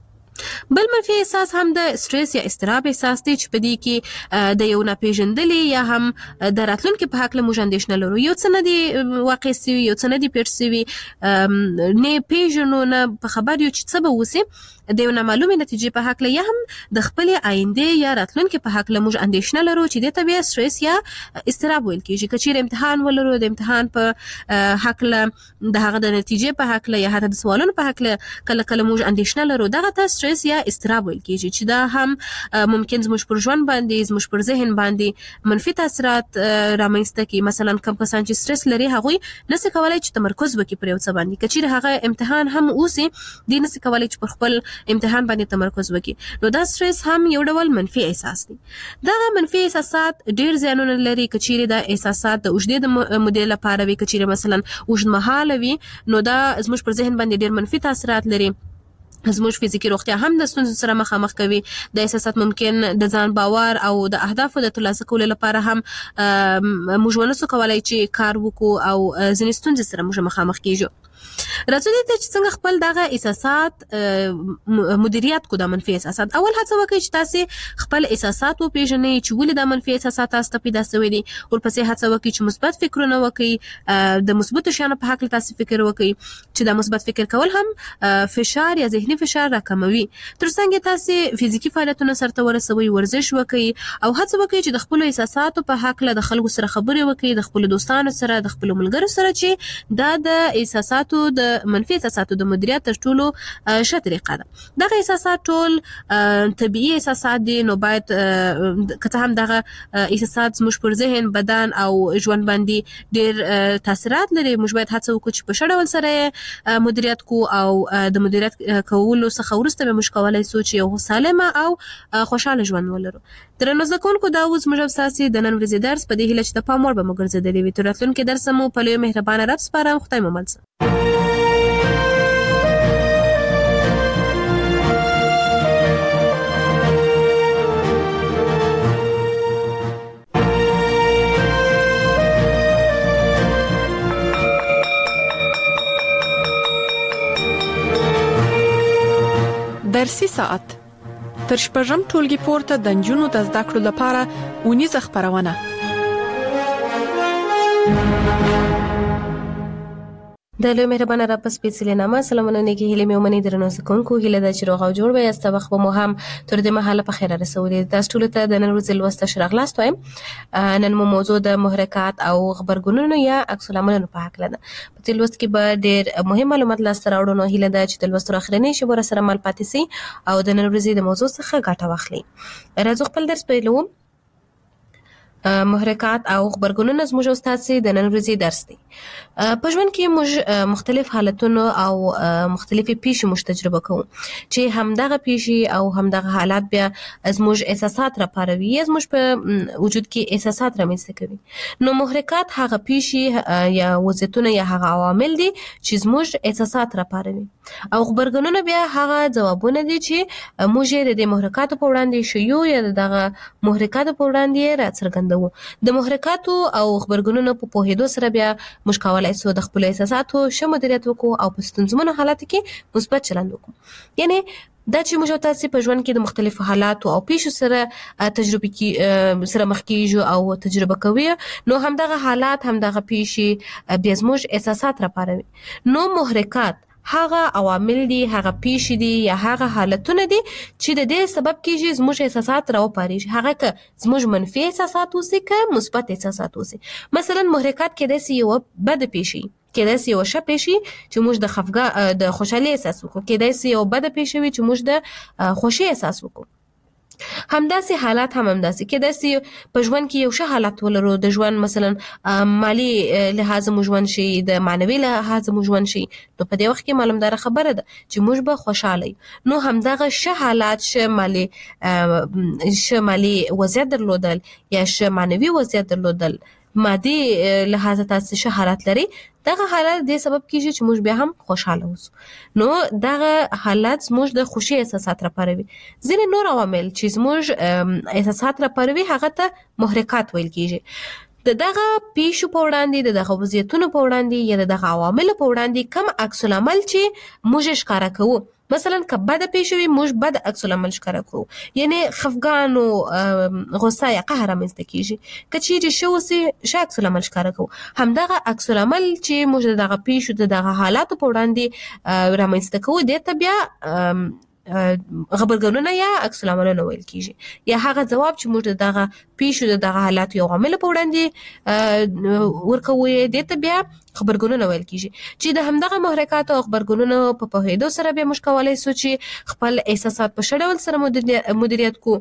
بل منفي احساس هم د سټریس یا اضطراب احساس دی چې په دې کې د یو ناپېژندلي یا هم د راتلونکي په حق له موږ اندېښنه لرو، یو څه نه دي واقع سوي، یو څه نه دي پېښ سوي، نه پېژنو، نه په خبر یو چې څه به وسي، د یو نامعلومې نتیجې په حق له یا هم د خپلې آینده یا راتلونکي په حق له موږ اندېښنه لرو چې دې ته بیا سټریس یا اضطراب ویل کېږي. که چیرې امتحان ولرو، د امتحان په حق له د هغه د نتیجې په حق له یا حتی د سوالونو په حق له کله کله موږ اندېښنه لرو، دغه ته سټریس یا یا استراب ویل کیږي چې دا هم ممکن زموږ پر ژوند باندې زموږ پر ذهن باندې منفي تاثیرات رامنځته کوي. مثلا کوم کسان چې سټرس لري هغوی نشي کولای چې تمرکز وکړي پر یو څه باندې، کچېرې هغه امتحان هم اوسي دی نشي کولای چې پر خپل امتحان باندې تمرکز وکړي، نو دا سټرس هم یو ډول منفي احساس دی. دا منفي احساسات ډیر زیانونه لري. کچېرې دا احساسات د اوږدې مودې لپاره وي، کچېرې مثلا اوږدمهاله وي، نو دا زموږ پر ذهن باندې ډیر منفي تاثیرات لري. زموږ فزیکی روغتیا هم د ستونزو سره مخامخ کوي. د احساسات ممکن د ځان باور او د اهدافو د ترلاسه کولو لپاره هم موږ ونسو کولای چې کار وکړو او ځینې ستونزې سره موږ مخامخ کیږو. راځو دې ته چې څنګه خپل دغه احساسات مدیریت کو د منفي احساسات. اول هڅه وکړئ چې تاسو خپل احساسات وپېژنئ چې ولې د منفي احساسات تاسو ته پیدا شوي دي. ورپسې هڅه وکړئ چې مثبت فکرونه وکړئ، د مثبتو شیانو په هکله تاسو فکر وکړئ چې دا مثبت فکر کول هم فشار یا ذهني فشار راکموي. تر څنګه تاسو فزیکی فعالیتونه سرته ورسوي، ورزش وکړئ او هڅه وکړئ چې د خپل احساساتو په هکله د خلکو سره خبرې وکړئ، د خپل دوستانو سره، د خپل ملګرو سره، چې دا د احساساتو د منفي احساساتو د مدیریت تر ټولو ښه طریقه ده. دغه احساسات ټول طبیعي احساسات دي، نو باید که څه هم دغه احساسات زموږ پر ذهن، بدن او ژوند باندې ډیر تاثیرات لري، موږ باید هڅه وکړو چې په ښه ډول سره مدیریت کو او د مدیریت کولو څخه وروسته به موږ کولی سو چې یو سالمه او خوشحاله ژوند ولرو. درنو زده کوونکو، دا اوس موږ ستاسې د نن ورځې درس په دې هیله چې د پام وړ به مو ګرځېدلی وي. تر راتلونکي درسه مو په لوی مهربانه رب سپارم. خدای مو مل شه. درسي ساعت تر شپږم ټولګي پورته د نجونو د زده کړو لپاره اونیزه خپرونه. د لوی مهربانه رب په سپېڅلي نامه سلامونه نیکې هیلې مې ومنئ. درنو زده کوونکو، هیله ده چې روغ او جوړ به یاست. وخت به مو هم تر دې مهاله په خیر رسولې. تاسو ټولو ته د نن ورځې لوست ښه راغلاست وایم. نن مو موضوع د محرکات او غبرګونونو یا عکس العملونو په هکله ده. په دې لوست کې به ډېر مهم معلومات لاسته راوړو، نو هیله ده چې د لوست تر اخرنۍ شېبو راسره مل پاتې سئ او د نن ورځې د موضوع څخه ګټه واخلئ. راځو خپل درس پیلوو. محرکات او غبرګونونه زموږ او ستاسې د نن ورځې درس دی. په ژوند کې موږ مختلف حالتونه او مختلفې پیښې موږ تجربه کوو چې همدغه پیښې او همدغه حالات بیا زموږ احساسات راپاروي یا زموږ په وجود کې احساسات رامنځته کوي. نو محرکات هغه پیښې یا وضعیتونه یا هغه عوامل دي چې زموږ احساسات راپاروي، او غبرګونونه بیا هغه ځوابونه دي چې موږ یې د دې محرکاتو په وړاندې ښیو یا دغه محرکاتو په وړاندې راڅرګندوو. د محرکاتو او غبرګونونو په پوهېدو سره بیا موږ کولی سو د خپلو احساساتو ښه مدیریت وکړو او په ستونزمنو حالاتو کې مثبت چلند وکړو. یعنی دا چې موږ تاسو په ژوند کې د مختلفو حالاتو او پیښو سره تجربه کې سره مخ کیږو او تجربه کوي، نو همدغه حالات همدغه پیښې بیا زموږ احساسات راپاروي. نو محرکات هغه عوامل دي، هغه پیښې دي یا هغه حالتونه دي چې د دې سبب کیږي زموږ احساسات راوپاریږي. هغه که زموږ منفي احساسات اوسي که مثبت احساسات اوسي. مثلا محرکات کېدای سي یوه بده پیښه، کېدای سي یوه ښه پیښه چې موږ د خفګان د خوشحالۍ احساس وکړو، کېدای سي یوه بده پیښه وي چې موږ د خوښۍ احساس وکړو. همداسې حالات هم همداسې کېدای سي په ژوند کې یو ښه حالت ولرو، د ژوند مثلا مالي لحاظ مو ژوند شي، د معنوي لحاظ مو ژوند شي، نو په دې وخت کې معلومداره خبره ده چې موږ به خوشحاله یو. نو همدغه ښه حالات، ښه مالي ښه مالي وضعیت درلودل یا ښه معنوي وضعیت درلودل، مادي لحاظ تاسو ښه حالات لري، دغه حالات دې سبب کیږي چې موږ بیا هم خوشحاله اوسو. نو دغه حالات زموږ د خوښۍ احساسات راپاروي. ځینې نور عوامل چې زموږ احساسات راپاروي هغه ته محرکات ویل کیږي. د دغه پیښو په وړاندې، د دغه وضعیتونو په وړاندې یا د دغه عواملو په وړاندې کم عکس العمل چې موږ ښکاره کوو. مثلا که بده پیښه وي موږ بد عکس العمل ښکاره کوو، یعنی خفګان او غصه یا قهر رامنځته کیږي. که چیرې ښه اوسي ښه عکس العمل ښکاره کوو. همدغه عکس العمل چې موږ د دغه پیښو د دغه حالاتو په وړاندې رامنځته کوو دې ته بیا خبرګونونه یا عکس العملونه ویل کیږي یا هغه ځواب چې موږ دغه پیښو د دغه حالات یو عامل په وړاندې ورکوي د ته بیا خبرګونونه ویل کیږي چې د همدغه محرکات او خبرګونونو په پوهېدو سره بیا موږ کولای شو چې خپل احساسات په ښه ډول سره مدیریت کو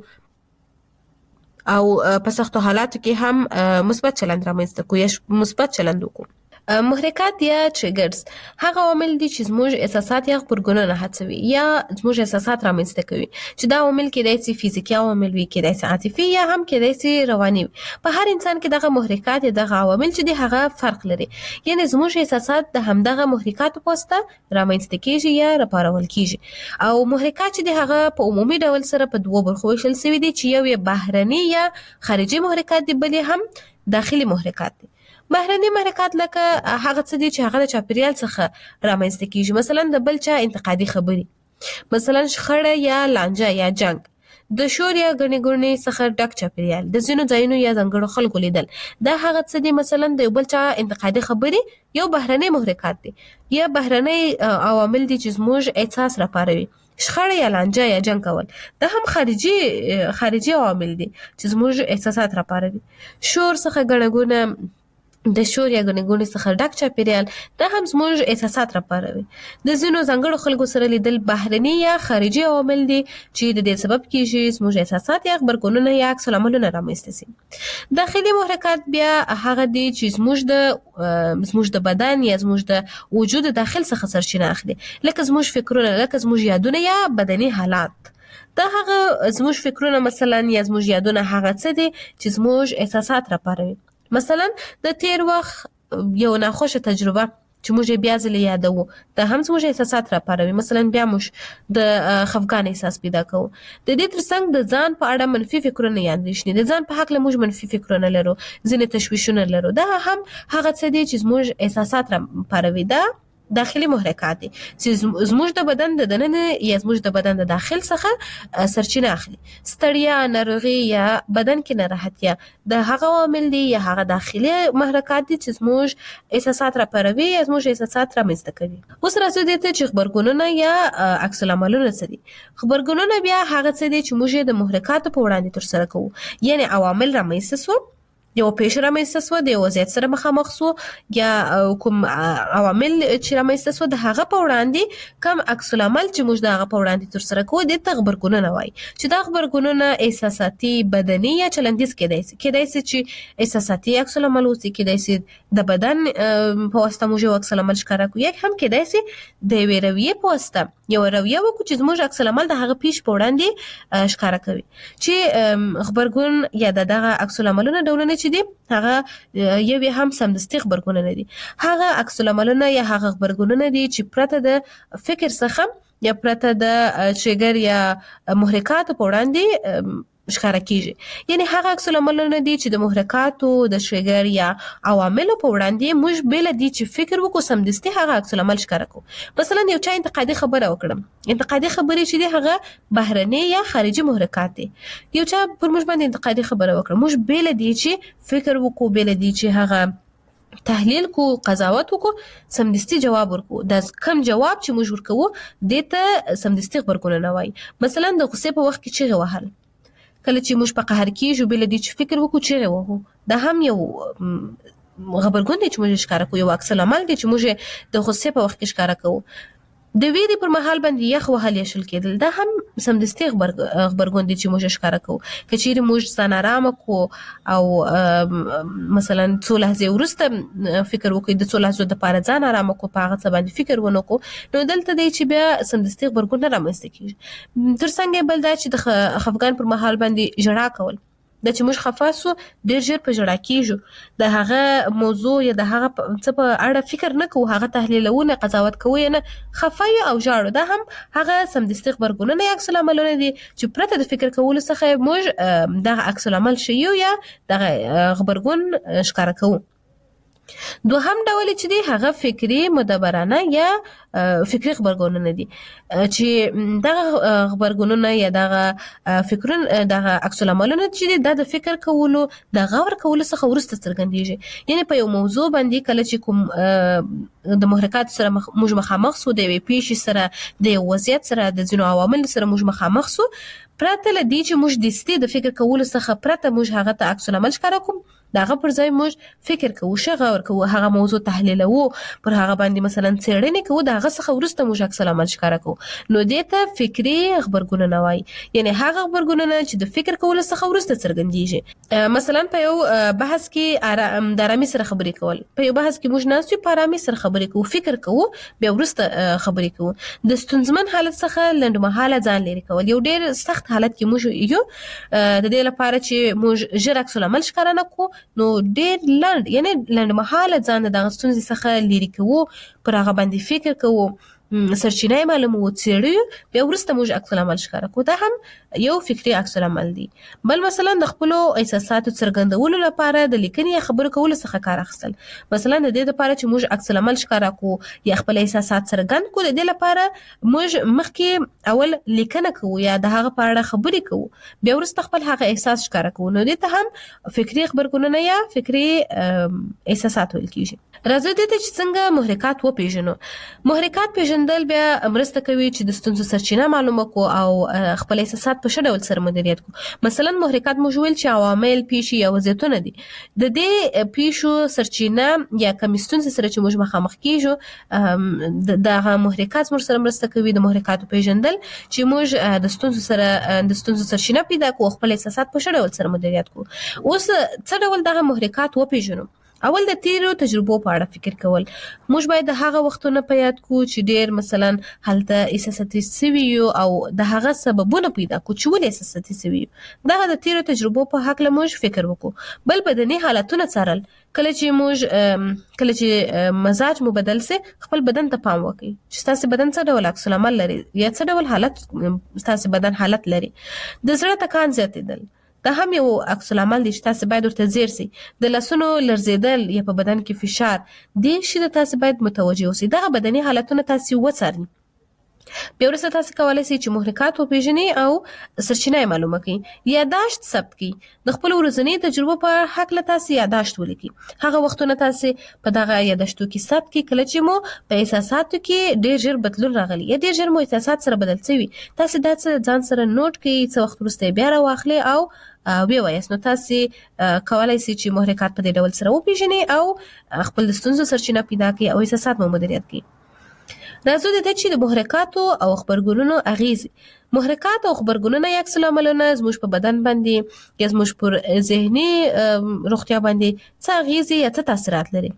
او په سختو حالاتو کې هم مثبت چلند رامنځته کو یا مثبت چلند وکړو. محرکات یا ټریګرز هغه عوامل دي چې زموږ احساسات یا خبرګونونه هڅوي یا زموږ احساسات رامنځته کوي چې دا عوامل کېدای شي فزیکي عوامل وي کېدای شي عاطفي یا هم کېدای شي رواني وي. په هر انسان کې دغه محرکات یا دغه عوامل چې دي هغه فرق لري یعنی زموږ احساسات د همدغه محرکاتو په واسطه رامنځته کیږي یا راپارول کیږي او محرکات چې دي هغه په عمومي ډول سره په دوه برخو ویشل شوي دي چې یو یې بهرني یا خارجي محرکات دي بل هم داخلي محرکات دي. بهرني محرکات لکه هغه څه دي چې هغه د چاپیریال څخه رامنځته کیږي مثلا د بل چا انتقادي خبري مثلا شخړه یا لانجه یا جنگ د شور یا غني غني څخه ډک چاپیریال د زینو ځایونو یا ځنګړو خلکو لیدل دا هغه څه دي مثلا د بل چا انتقادي خبري یو بهرني محرکات دي یا بهرني عوامل دي چې زموږ احساس راپاروي. شخړه یا لانجه یا جنگ کول دا هم خارجي خارجي عوامل دي چې زموږ احساسات راپاروي. شور څخه غنګونه د شور یا غنګونې څخه ډک چاپیریال دا هم زموږ احساسات راپاروي. د ځینو ځانګړو خلکو سره لیدل بهرني یا خارجي عوامل دي چې د دې سبب کیږي زموږ احساسات یا خبرګونونه یا عکس العملونه رامنځته شي. داخلي محرکات بیا هغه دي چې زموږ د زموږ د بدن یا زموږ د وجود داخل څخه سرچینه اخلي لکه زموږ فکرونه لکه زموږ یادونه یا بدني حالات. دا هغه زموږ فکرونه مثلا یا زموږ یادونه هغه څه دي چې زموږ احساسات راپاروي. مثلا د تیر وخت یو ناخوشه تجربه چې موږ بیا ځل یادو دا هم زموږ احساسات راپاروي مثلا بیا موږ د خفګان احساس پیدا کوو. د دې ترڅنګ د ځان په اړه منفي فکرونه یا اندېښنې د ځان په حق له موږ منفي فکرونه لرو ځینې تشویشونه لرو دا هم هغه څه دي چې زموږ احساسات راپاروي. دا داخلي محرکات دي چې زموږ د بدن د دننه یا زموږ د بدن د داخل څخه سرچینه اخلي. ستړیا ناروغي یا بدن کې ناراحتیا د هغه عوامل دي یا هغه داخلي محرکات دي چې زموږ احساسات راپاروي یا زموږ احساسات رامنځته کوي. اوس راځو دې ته چې خبرګونونه یا عکس العملونه څه دي. خبرګونونه بیا هغه څه دي چې موږ د محرکاتو په وړاندې ترسره کوو یعنی عوامل رامنځته شو یو پیښه رامنځته شوه د یو وضعیت سره مخامخ شو یا کوم عوامل چې رامنځته شوه د هغه په وړاندې کوم عکس العمل چې موږ د هغه په وړاندې ترسره کوو دې ته غبرګونونه وایي چې دا غبرګونونه احساساتي بدني یا چلندیز کېدای شي کېدای شي چې احساساتي عکس العمل اوسي کېدای شي د بدن په واسطه موږ یو عکس العمل ښکاره کوو یا هم کېدای شي د یوې رویې په واسطه یو رویه وکړو چې زموږ عکس العمل د هغه پیښ په وړاندې ښکاره کوي چې غبرګون یا دغه عکس العملونه ډولونه دي هغه یو هم سمدستي خبرګونونه دي. هغه عکس العملونه یا هغه خبرګونونه دي چې پرته د فکر څخه یا پرته د ټریګر یا محرکات په وړاندې ښکاره کیږي یعنی هغه عکس العملونه دي چې د محرکاتو د ټریګر یا عواملو په وړاندې موږ بل دي چې فکر وکړو سمدستي هغه عکس العمل ښکاره کوو. مثلا یو چا انتقادي خبره وکړم انتقادي خبرې چې دي هغه بهرني یا خارجي محرکات دي. یو چا پر موږ باندې انتقادي خبره وکړه موږ بل دي چې فکر وکړو بل دي چې هغه تحلیل کو قضاوت وکړو سمدستي جواب ورکو دا کم جواب چې موږ ورکو دته سمدستي خبرګونونه وایي. مثلا د غصې په وخت کې چیغې وهل کله چې موږ په قهر کېږو بل دي چې فکر وکړو چیغې وهو دا هم یو غبرګون دی چې موږ ښکاره کوو یو عکس العمل دی چې موږ د غصې په وخت کې ښکاره کوو. د ویرې پر مهال باندې یخ وهل یا شل کېدل دا هم سمدستي غبرګون دی چې موږ ښکاره کوو. که چیرې موږ ځان ارامه کړو او مثلا څو لحظې وروسته فکر وکړو د څو لحظو دپاره ځان ارامه کړو په هغه څه باندې فکر ونه کړو نو دلته دی چې بیا سمدستي غبرګون رامنځته کېږي. تر څنګ بل دا چې د خفګان پر مهال باندې ژړا کول دا چې موږ خفه سو ډېر ژر په ژړا کېږو د هغه موضوع یا د هغه څه په اړه فکر نه کوو هغه تحلیلوو نه قضاوت کوو یا نه خفه یو او ژاړو دا هم هغه سمدستي غبرګونونه یا عکس العملونه دي چې پرته د فکر کولو څخه موږ دغه عکس العمل ښیو یا دغه غبرګون ښکاره کوو. دوهم ډول چې دی هغه فکری مدبرانه یا فکری خبرګونونه دي چې دغه خبرګونونه یا دغه فکرونه دغه عکس العملونه چې دی د فکر کولو د غور کولو څخه ورسته څرګندېږي. یعنی په یو موضوع باندې کله چې کوم د محرکات سره موږ مخامخ سو د یوې پیښې سره د یو وضعیت سره د ځینو عوامل سره موږ مخامخ سو، پرته له دې چې موږ دستي د فکر کولو څخه پرته موږ هغه ته عکس العمل ښکاره کوم، دغه پر ځای موږ فکر کوو، غور کوو، هغه موضوع تحلیلوو، پر هغه باندې مثلا څېړنې کوو، دغه څخه وروسته موږ عکس العمل ښکاره کوو. نو دې ته فکري خبرګونونه وایي، یعنی هغه خبرګونونه چې د فکر کولو څخه وروسته څرګندېږي. مثلا په یو بحث کې د آرامي سره خبرې کول، په یو بحث کې موږ ناست یو په آرامي سره خبرې کوو، فکر کوو، بیا وروسته خبرې کوو. د ستونزمن حالت څخه لنډمهاله ځان لرې کول، یو ډېر سخت حالت کې موږ یو د دې لپاره چې موږ ژر عکس العمل ښکاره نه کوو، نو ډېر لنډ یعنی لنډمهاله ځان د ستونزې څخه لرې کوو، پر هغه باندې فکر کوو، سرچینه معلومو، څېړو، بیا وروسته موږ عکس العمل ښکاره کوو. دا هم یو فکري عکس العمل دی. بل مثلا د خپلو احساساتو څرګندولو لپاره د لیکنې یا خبرو کولو څخه کار اخیستل. مثلا د دې لپاره چې موږ عکس العمل ښکاره کوو یا خپل احساسات څرګند کوو، د دې لپاره موږ مخکې اول لیکنه کوو یا د هغه په اړه خبرې کوو، بیا وروسته خپل هغه احساس ښکاره کوو. نو دې ته هم فکري خبرګونونه یا فکري احساسات ویل کیږي. راځو دې ته چې څنګه محرکات وپېژنو. محرکات پیژندل بیا مرسته کوي چې د ستونزو سرچینه معلومه کو او خپل احساسات په ښه ډول سره مدیریت کو. مثلا محرکات موږ ویل چې عوامل، پیښې یا وضعیتونه دي. د دې پیښو سرچینه یا کومې ستونزې سره چې موږ مخامخ کیږو، دغه محرکات موږ سره مرسته کوي د محرکاتو پیژندل چې موږ د ستونزو سره د ستونزو سرچینه پیدا کو، خپل احساسات په ښه ډول سره مدیریت کو. اوس څه ډول دغه محرکات وپېژنو؟ اول د تیرو تجربو په اړه فکر کول. موږ باید د هغه وختونو په یاد کو چې ډېر مثلا هلته احساساتي سوي یو او د هغه سببونه پیدا کو چې ولې احساساتي سوي یو. دغه د تیرو تجربو په هکله موږ فکر وکړو. بل بدني حالتونه څارل. کله چې موږ کله چې مزاج مو بدل سي، خپل بدن ته پام وکړئ چې تاسو بدن څه ډول عکس العمل لري یا څه ډول حالت تاسو بدن حالت لري. د زړه ټکان زیاتېدل دا هم یو عکس العمل دی چې تاسو باید ورته ځیر سئ. د لاسونو لړزېدل یا په بدن کې فشار، دې شي ته تاسو باید متوجه اوسئ. دغه بدني حالتونه تاسو وڅارئ. بیا وروسته تاسو کولی شئ چې محرکات وپېژنئ او سرچینه یې معلومه کړئ. یاداشت ثبت کړئ. د خپلو ورځنیو تجربو په هکله تاسو یاداشت ولیکئ. هغه وختونه تاسو په دغه یاداشتو کې ثبت کړئ کله چې مو په احساساتو کې ډېر ژر بدلون راغلی یا ډېر ژر مو احساسات سره بدل شوي. تاسو دا څه ځان سره نوٹ کړئ، څه وخت وروسته یې بیا راواخلئ او وی وایاست. نو تاسو کولای شئ چې محرکات په دې ډول سره وپېژنئ او خپل د ستونزو سرچینه پیدا کړئ او احساسات مو مدیریت کړئ. راځو د دې چې د محرکاتو او خبرګونونو اغیزې. محرکات او خبرګونونه یا عکس العملونه زموږ په بدن باندې یا زموږ پر ذهني روغتیا باندې څه اغیزې یا څه تاثیرات لري؟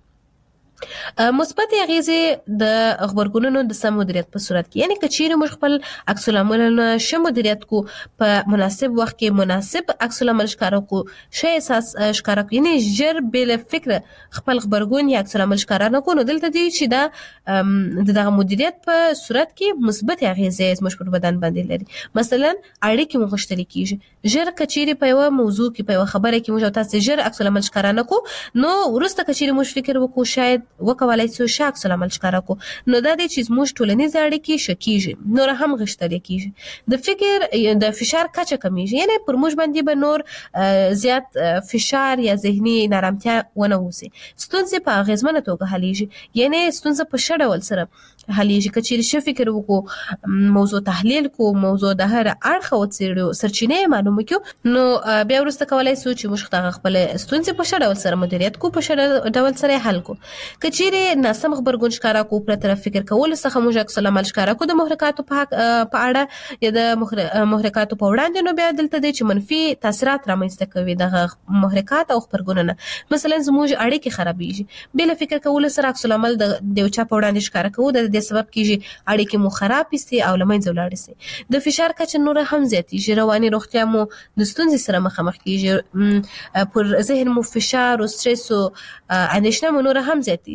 مثبت اغیزې د خبرګونونو د سم مدیریت په صورت کې، یعنی که چیرې موږ خپل عکس العملونه ښه مدیریت کو، په مناسب وخت کې مناسب عکس العمل ښکاره کو، ښه احساس ښکاره کو، یعنی ژر بې له فکره خپل خبرګون یا عکس العمل ښکاره نه کو، نو دلته دی چې دا د دغه مدیریت په صورت کې مثبت اغیزې زموږ پر بدن باندې لري. مثلا اړیکې مو غښتلې کیږي. ژر که چیرې په یوه موضوع کې په یوه خبره کې موږ تاسو ژر عکس العمل ښکاره نه کو، نو وروسته که چیرې موږ فکر وکړو شاید وکولای شو ښه عکس العمل ښکاره کو، نو دا دی چې زموږ ټولنیز اړیکې ښه کیږي، نور هم غښتلې کیږي. د فکر د فشار کچه کمیږي، یعنی پر موږ باندې به نور زیات فشار یا ذهني نارامتیا ونه اوسي. ستونزې په اغیزمنه توګه حلیږي، یعنی ستونزه په ښه ډول سره حلیږي. که چیرې ښه فکر وکړو، موضوع تحلیل کو، موضوع د هر اړخه وڅېړو، سرچینې یې معلومه کړو، نو بیا وروسته کولی شو چې موږ دغه خپلې ستونزې په ښه ډول سره مدیریت کو، په ښه ډول سره یې حل کو. که چیرې ناسم خبرګون ښکاره کو، پرته له فکر کولو څخه موږ عکس العمل ښکاره کو د محرکاتو په اړه یا د محرکاتو په وړاندې، نو بیا دلته دی چې منفي تاثیرات رامنځته کوي دغه محرکات او خبرګونونه. مثلا زموږ اړیکې خرابېږي. بې له فکر کولو سره عکس العمل د یو چا په وړاندې ښکاره کوو، د دې سبب کېږي اړیکې مو خرابې سي او له منځه ولاړې سي. د فشار کچه نوره هم زیاتېږي. رواني روغتیا مو د ستونزې سره مخامخ کېږي. پر ذهن مو فشار او سټرس او اندېښنه مو نوره هم زیاتېږي.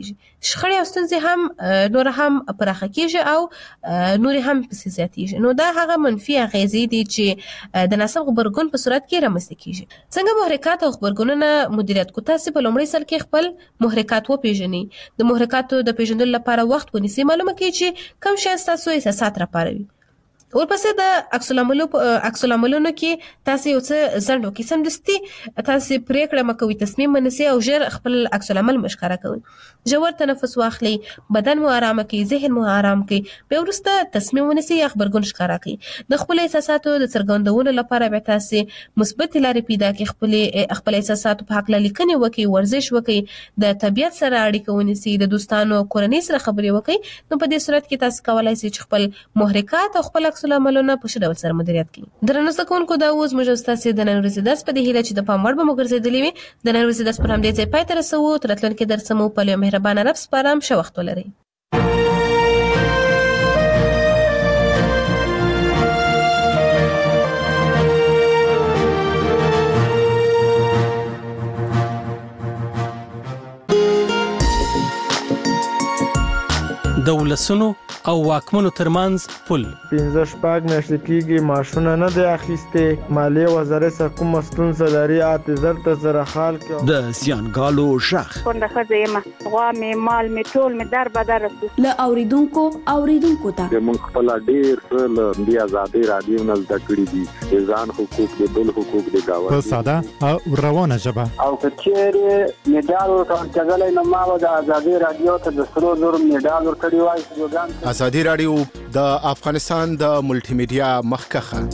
شخړې او ستونزې هم نور هم پراخه کیږي او نور هم پسې زیاتیږي. نو دا هغه منفي اغیزې دي چې د ناسم خبرګون په صورت کې رامنځته کیږي. څنګه محرکات او خبرګونونه مدیریت کو؟ تاسو په لومړي سر کې خپل محرکات وپیژنئ. د محرکاتو د پیژندلو لپاره وخت ونیسئ. معلومه کړئ چې کوم شی ستاسو احساسات راپاروي. ورپسې د عکس العملو عکس العملونو کې تاسو یو څه ځنډ وکړئ. سمدستي تاسو پریکړه مکوئ، تصمیم ونیسئ او ژر خپل عکس العمل مشخصه کوئ. ژور تنفس واخلئ، بدن مو آرام کړئ، ذهن مو آرام کړئ. بیا وروسته تصمیم ونیسئ یا خبرګون ښکاره کړئ. د خپل احساساتو د څرګندولو لپاره بیا تاسو مثبت لارې پیدا کړئ. خپل خپل احساساتو په حق لیکنې وکړئ، ورزش وکړئ، د طبیعت سره اړیکه ونیسئ، د دوستانو کورنۍ سره خبرې وکړئ. نو په دې صورت کې تاسو کولای شئ چې خپل محرکات او خپل عکس العملونه په ښه ډول سره مدیریت کړئ. درنو زده کوونکو، دا اوس موږ ستاسو د نن ورځې درس په دې هیله چې د پام وړ به مو ګرځېدلی وي. د نن ورځې درس پر همدې ځای پای ته رسوو. تر راتلونکي درس مو په لوی مهربانه رب سپارم. ښه وخت ولرئ. د ولسونو او واکمنو ترمنځ پل. پنځه شپږ میاشتې کېږي معاشونه نه دی اخیستې. مالیې وزارت څخه کومه ستونزه لري اته زر ته زره حال کړه. د زیانګالو شخ کونډه ښځه یم، غوا مې مال مې ټول مې در بدر رسو. له اوریدونکو اوریدونکو ته موږ خپل ډېر څه له دې ازادۍ راډیو نه زده کړي دي. د ځان حقوق، د بل حقوق، د ګاونډي په ساده او روانه ژبه. او که چیرې میډال ورکول کېدلی نو ما به د ازادۍ راډیو ته د سرو زرو میډال ورکړی وای. ازادي راډیو د افغانستان د ملټي میډیا مخکخه